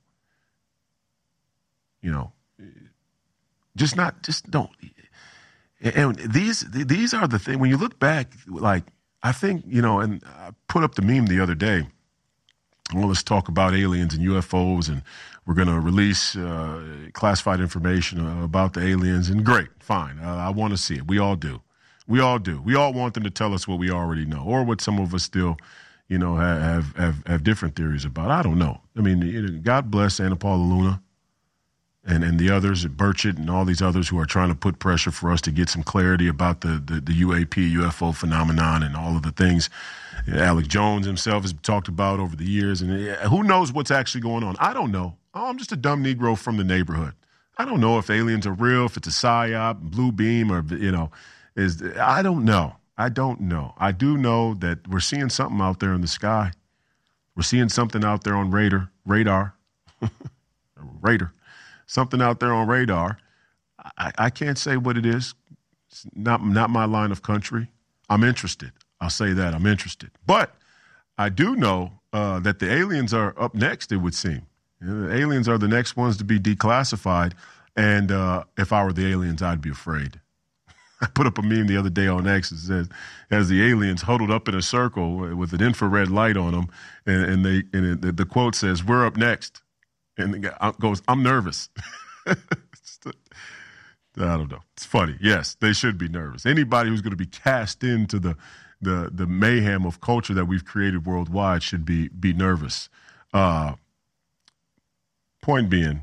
You know, just not, just don't. And these these are the things. When you look back, like I think you know, and I put up the meme the other day. Well, let's talk about aliens and U F Os, and we're going to release uh, classified information about the aliens. And great, fine. Uh, I want to see it. We all do. We all do. We all want them to tell us what we already know, or what some of us still, you know, have have have different theories about. I don't know. I mean, God bless Ana Paula Luna and, and the others, Burchett and all these others who are trying to put pressure for us to get some clarity about the, the, the U A P, U F O phenomenon and all of the things Alex Jones himself has talked about over the years. And who knows what's actually going on? I don't know. I'm just a dumb Negro from the neighborhood. I don't know if aliens are real, if it's a psyop, blue beam, or, you know, is I don't know. I don't know. I do know that we're seeing something out there in the sky. We're seeing something out there on radar, radar, radar, something out there on radar. I, I can't say what it is. It's not, not my line of country. I'm interested. I'll say that. I'm interested. But I do know uh, that the aliens are up next, it would seem. You know, the aliens are the next ones to be declassified. And uh, if I were the aliens, I'd be afraid. I put up a meme the other day on X that says, as the aliens huddled up in a circle with an infrared light on them, and, and they and it, the quote says, "We're up next," and the guy goes, "I'm nervous." I don't know. It's funny. Yes, they should be nervous. Anybody who's going to be cast into the the the mayhem of culture that we've created worldwide should be be nervous. Uh, point being,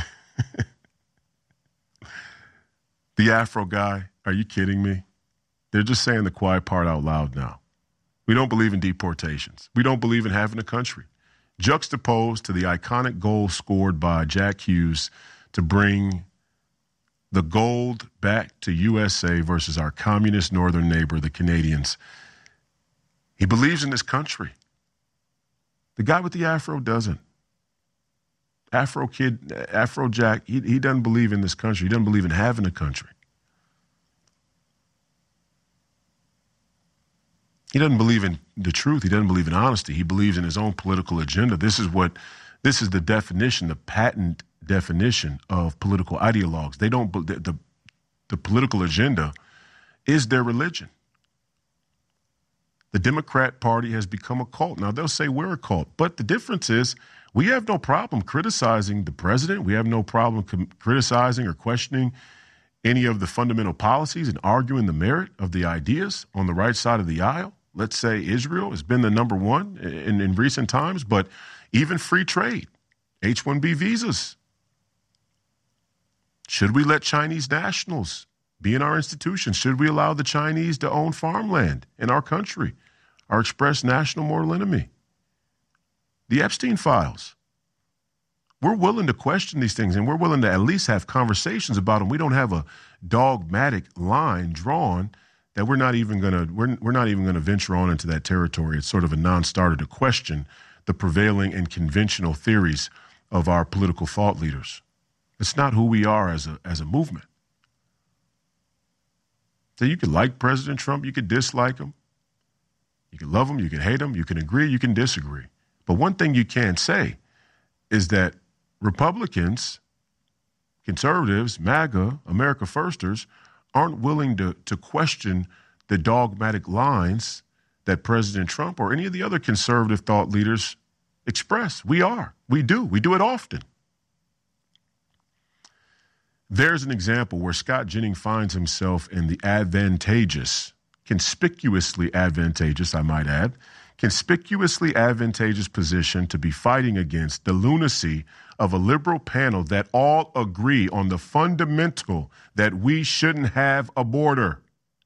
the Afro guy. Are you kidding me? They're just saying the quiet part out loud now. We don't believe in deportations. We don't believe in having a country. Juxtaposed to the iconic goal scored by Jack Hughes to bring the gold back to U S A versus our communist northern neighbor, the Canadians. He believes in this country. The guy with the afro doesn't. Afro kid, Afro Jack, he, he doesn't believe in this country. He doesn't believe in having a country. He doesn't believe in the truth. He doesn't believe in honesty. He believes in his own political agenda. This is what, this is the definition, the patent definition of political ideologues. They don't, the, the, the political agenda is their religion. The Democrat Party has become a cult. Now, they'll say we're a cult, but the difference is we have no problem criticizing the president. We have no problem com- criticizing or questioning any of the fundamental policies and arguing the merit of the ideas on the right side of the aisle. Let's say Israel has been the number one in, in recent times, but even free trade, H one B visas. Should we let Chinese nationals be in our institutions? Should we allow the Chinese to own farmland in our country, our express national mortal enemy? The Epstein files. We're willing to question these things, and we're willing to at least have conversations about them. We don't have a dogmatic line drawn that we're not even going to we're we're not even going to venture on into that territory. It's sort of a non-starter to question the prevailing and conventional theories of our political thought leaders. It's not who we are as a as a movement. So you could like President Trump, you could dislike him, you can love him, you can hate him, you can agree, you can disagree. But one thing you can say is that Republicans, conservatives, MAGA, America Firsters, aren't willing to, to question the dogmatic lines that President Trump or any of the other conservative thought leaders express. We are. We do. We do it often. There's an example where Scott Jennings finds himself in the advantageous, conspicuously advantageous, I might add, conspicuously advantageous position to be fighting against the lunacy of a liberal panel that all agree on the fundamental that we shouldn't have a border.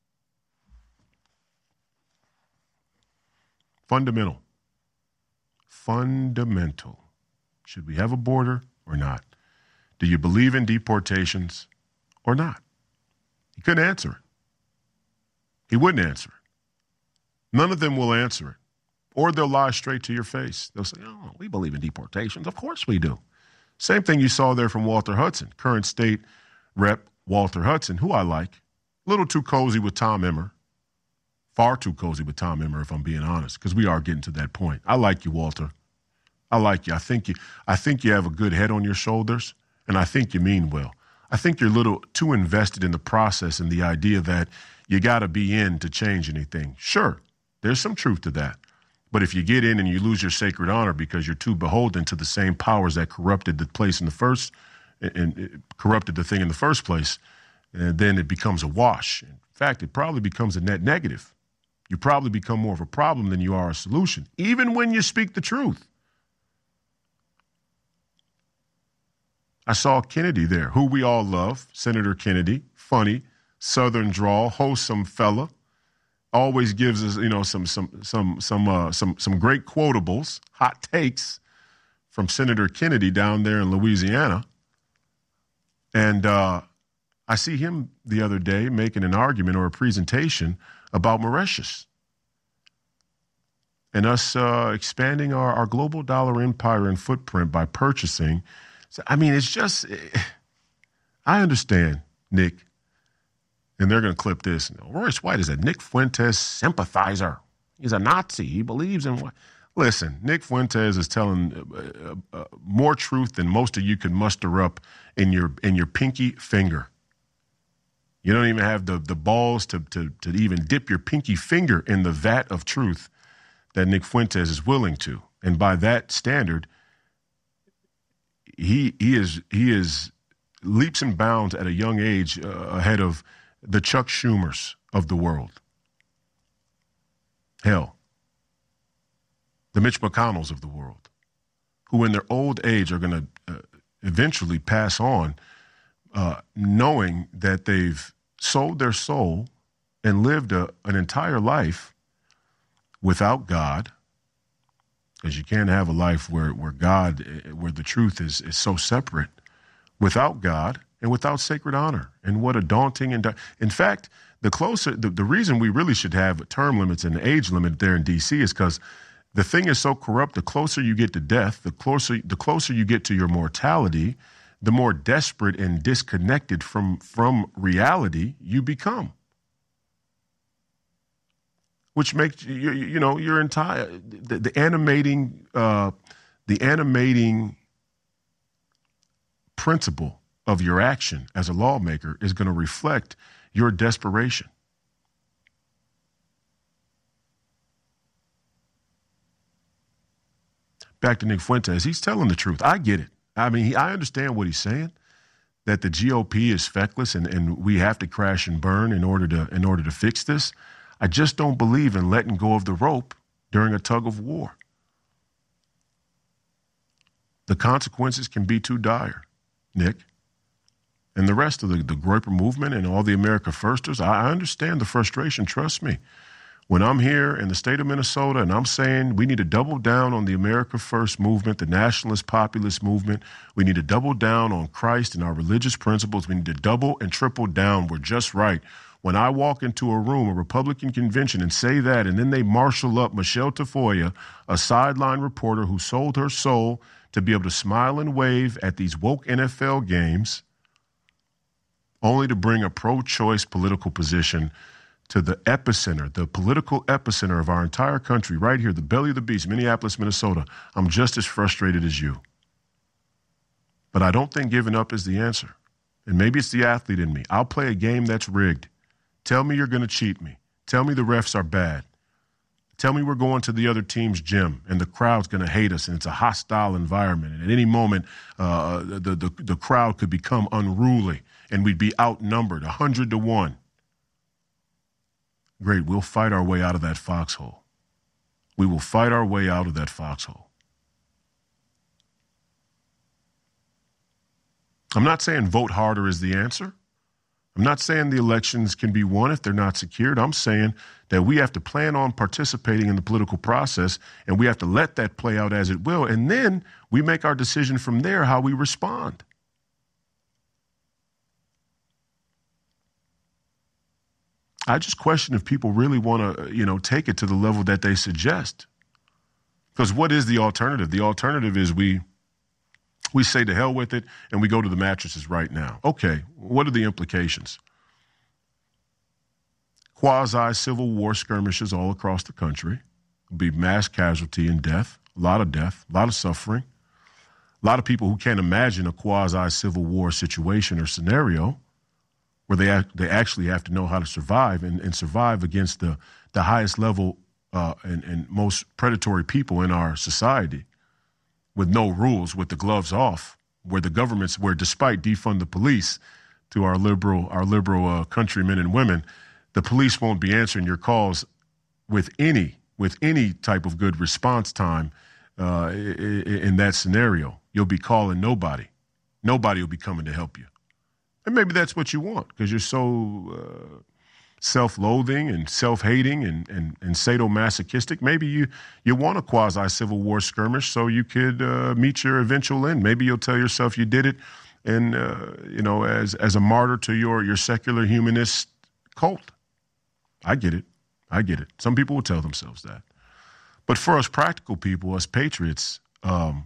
Fundamental. Fundamental. Should we have a border or not? Do you believe in deportations or not? He couldn't answer it. He wouldn't answer it. None of them will answer it. Or they'll lie straight to your face. They'll say, oh, we believe in deportations. Of course we do. Same thing you saw there from Walter Hudson, current state rep Walter Hudson, who I like. A little too cozy with Tom Emmer. Far too cozy with Tom Emmer, if I'm being honest, because we are getting to that point. I like you, Walter. I like you. I think you I think you have a good head on your shoulders, and I think you mean well. I think you're a little too invested in the process and the idea that you got to be in to change anything. Sure, there's some truth to that. But if you get in and you lose your sacred honor because you're too beholden to the same powers that corrupted the place in the first, and, and corrupted the thing in the first place, and then it becomes a wash. In fact, it probably becomes a net negative. You probably become more of a problem than you are a solution, even when you speak the truth. I saw Kennedy there, who we all love, Senator Kennedy, funny, Southern drawl, wholesome fella, always gives us, you know, some some some some uh, some some great quotables, hot takes from Senator Kennedy down there in Louisiana. And uh, I see him the other day making an argument or a presentation about Mauritius and us uh, expanding our, our global dollar empire and footprint by purchasing. So, I mean, it's just, I understand, Nick, and they're going to clip this. Royce White is a Nick Fuentes sympathizer. He's a Nazi. He believes in what? Listen, Nick Fuentes is telling uh, uh, more truth than most of you could muster up in your in your pinky finger. You don't even have the the balls to to to even dip your pinky finger in the vat of truth that Nick Fuentes is willing to. And by that standard, he he is he is leaps and bounds at a young age uh, ahead of the Chuck Schumers of the world. Hell, the Mitch McConnells of the world, who in their old age are going to uh, eventually pass on, uh, knowing that they've sold their soul and lived a, an entire life without God, because you can't have a life where, where God, where the truth is, is so separate, without God and without sacred honor. And what a daunting, and in fact, the closer, the, the reason we really should have term limits and age limit there in D C is because the thing is so corrupt. The closer you get to death, the closer the closer you get to your mortality, the more desperate and disconnected from from reality you become. Which makes you you know your entire the, the animating uh, the animating principle of your action as a lawmaker is going to reflect your desperation. Back to Nick Fuentes, he's telling the truth. I get it. I mean, he, I understand what he's saying, that the G O P is feckless and, and we have to crash and burn in order to in order to fix this. I just don't believe in letting go of the rope during a tug of war. The consequences can be too dire, Nick. And the rest of the, the Groyper movement and all the America Firsters, I, I understand the frustration, trust me. When I'm here in the state of Minnesota and I'm saying we need to double down on the America First movement, the nationalist populist movement, we need to double down on Christ and our religious principles, we need to double and triple down, we're just right. When I walk into a room, a Republican convention, and say that, and then they marshal up Michelle Tafoya, a sideline reporter who sold her soul to be able to smile and wave at these woke N F L games, only to bring a pro-choice political position to the epicenter, the political epicenter of our entire country, right here, the belly of the beast, Minneapolis, Minnesota. I'm just as frustrated as you. But I don't think giving up is the answer. And maybe it's the athlete in me. I'll play a game that's rigged. Tell me you're going to cheat me. Tell me the refs are bad. Tell me we're going to the other team's gym and the crowd's going to hate us and it's a hostile environment. And at any moment, uh, the, the, the crowd could become unruly and we'd be outnumbered one hundred to one. Great, we'll fight our way out of that foxhole. We will fight our way out of that foxhole. I'm not saying vote harder is the answer. I'm not saying the elections can be won if they're not secured. I'm saying that we have to plan on participating in the political process and we have to let that play out as it will. And then we make our decision from there how we respond. I just question if people really want to, you know, take it to the level that they suggest. Because what is the alternative? The alternative is we we say to hell with it and we go to the mattresses right now. Okay, what are the implications? Quasi-civil war skirmishes all across the country. There'll be mass casualty and death, a lot of death, a lot of suffering. A lot of people who can't imagine a quasi-civil war situation or scenario where they act, they actually have to know how to survive and, and survive against the, the highest level uh, and, and most predatory people in our society with no rules, with the gloves off, where the governments, where despite defund the police to our liberal, our liberal uh, countrymen and women, the police won't be answering your calls with any, with any type of good response time uh, in that scenario. You'll be calling nobody. Nobody will be coming to help you. And maybe that's what you want because you're so uh, self-loathing and self-hating and, and, and sadomasochistic. Maybe you, you want a quasi-Civil War skirmish so you could uh, meet your eventual end. Maybe you'll tell yourself you did it and, uh, you know, as, as a martyr to your, your secular humanist cult. I get it. I get it. Some people will tell themselves that. But for us practical people, us patriots, um,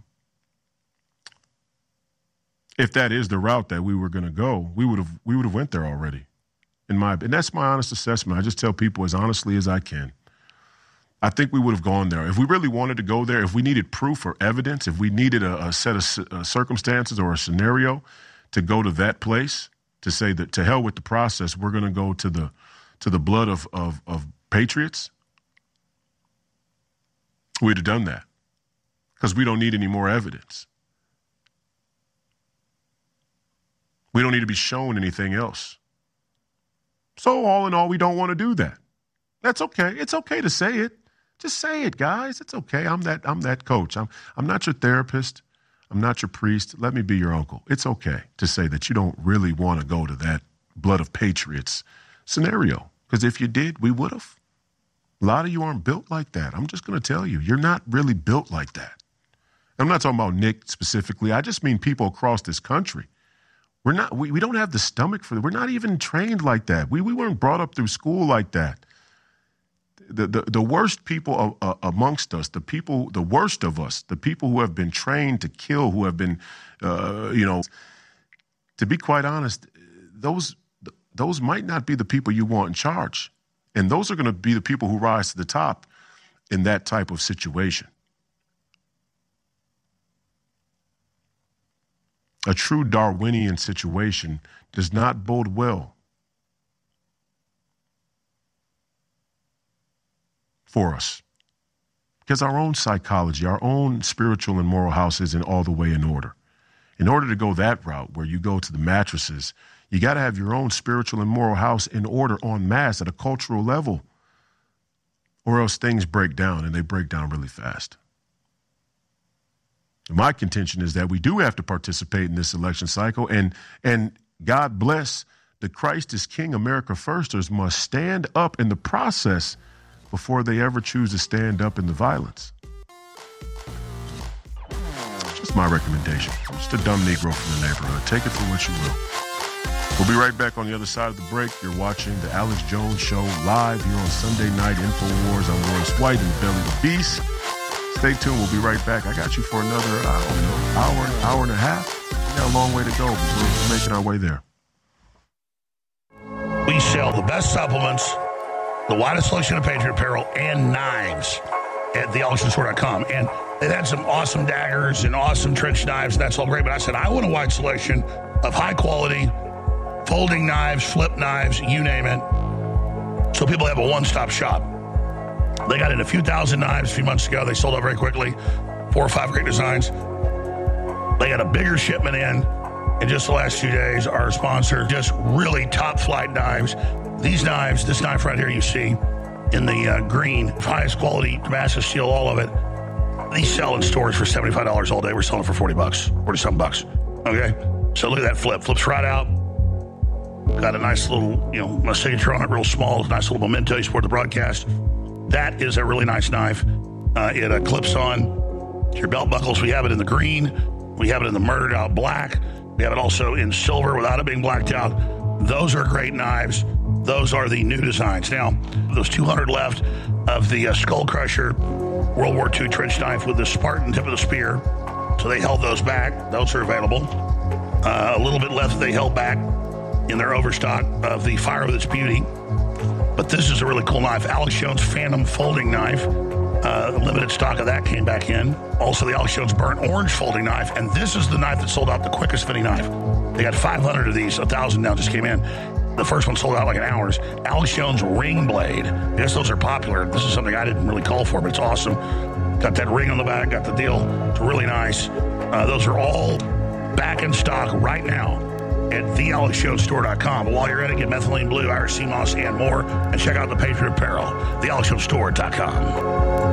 if that is the route that we were going to go, we would have we would have went there already. In my and that's my honest assessment. I just tell people as honestly as I can. I think we would have gone there. If we really wanted to go there, if we needed proof or evidence, if we needed a, a set of uh, circumstances or a scenario to go to that place, to say that to hell with the process, we're going to go to the to the blood of, of, of patriots, we'd have done that because we don't need any more evidence. We don't need to be shown anything else. So all in all, we don't want to do that. That's okay. It's okay to say it. Just say it, guys. It's okay. I'm that I'm that coach. I'm I'm not your therapist. I'm not your priest. Let me be your uncle. It's okay to say that you don't really want to go to that blood of patriots scenario. Because if you did, we would have. A lot of you aren't built like that. I'm just going to tell you, you're not really built like that. I'm not talking about Nick specifically. I just mean people across this country. We're not, we, we don't have the stomach for it. We're not even trained like that. We we weren't brought up through school like that. The the, the worst people uh, amongst us, the people, the worst of us, the people who have been trained to kill, who have been, uh, you know, to be quite honest, those those might not be the people you want in charge. And those are going to be the people who rise to the top in that type of situation. A true Darwinian situation does not bode well for us because our own psychology, our own spiritual and moral house isn't all the way in order. In order to go that route where you go to the mattresses, you got to have your own spiritual and moral house in order en masse at a cultural level, or else things break down, and they break down really fast. My contention is that we do have to participate in this election cycle, and and God bless the Christ is King America Firsters must stand up in the process before they ever choose to stand up in the violence. Just my recommendation. Just a dumb Negro from the neighborhood. Take it for what you will. We'll be right back on the other side of the break. You're watching the Alex Jones Show live here on Sunday Night InfoWars. I'm Royce White in the belly of the beast. Stay tuned. We'll be right back. I got you for another, I don't know, hour, hour and a half. We got a long way to go, but we're making our way there. We sell the best supplements, the widest selection of Patriot apparel, and knives at the alex jones store dot com. And they've had some awesome daggers and awesome trench knives. That's all great. But I said, I want a wide selection of high-quality folding knives, flip knives, you name it. So people have a one-stop shop. They got in a few thousand knives a few months ago. They sold out very quickly. Four or five great designs. They got a bigger shipment in in just the last few days. Our sponsor, just really top flight knives. These knives, this knife right here you see in the uh, green, highest quality Damascus steel, all of it. These sell in stores for seventy-five dollars all day. We're selling for forty bucks, forty-something bucks. Okay? So look at that flip. Flips right out. Got a nice little, you know, my signature on it, real small. Nice little memento. You support the broadcast. That is a really nice knife. Uh, it uh, clips on to your belt buckles. We have it in the green. We have it in the murdered out black. We have it also in silver without it being blacked out. Those are great knives. Those are the new designs. Now, those two hundred left of the uh, Skull Crusher World War Two trench knife with the Spartan tip of the spear. So they held those back. Those are available. Uh, a little bit left they held back in their overstock of the Fire with Its Beauty. But this is a really cool knife. Alex Jones Phantom Folding Knife. Uh, limited stock of that came back in. Also the Alex Jones Burnt Orange Folding Knife. And this is the knife that sold out the quickest of any knife. They got five hundred of these. one thousand now just came in. The first one sold out like in hours. Alex Jones Ring Blade. Yes, those are popular. This is something I didn't really call for, but it's awesome. Got that ring on the back. Got the deal. It's really nice. Uh, those are all back in stock right now at the alex jones store dot com. But while you're at it, get Methylene Blue, Irish Sea Moss, and more. And check out the Patriot Apparel, the alex jones store dot com.